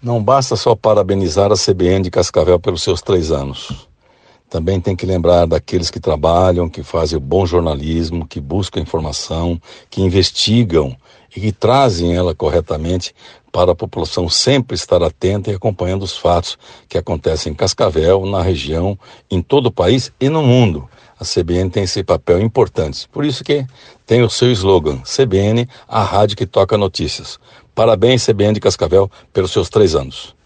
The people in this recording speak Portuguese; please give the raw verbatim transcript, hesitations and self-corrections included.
Não basta só parabenizar a C B N de Cascavel pelos seus três anos. Também tem que lembrar daqueles que trabalham, que fazem o bom jornalismo, que buscam informação, que investigam e que trazem ela corretamente para a população sempre estar atenta e acompanhando os fatos que acontecem em Cascavel, na região, em todo o país e no mundo. A C B N tem esse papel importante. Por isso que tem o seu slogan, C B N, a rádio que toca notícias. Parabéns, C B N de Cascavel, pelos seus três anos.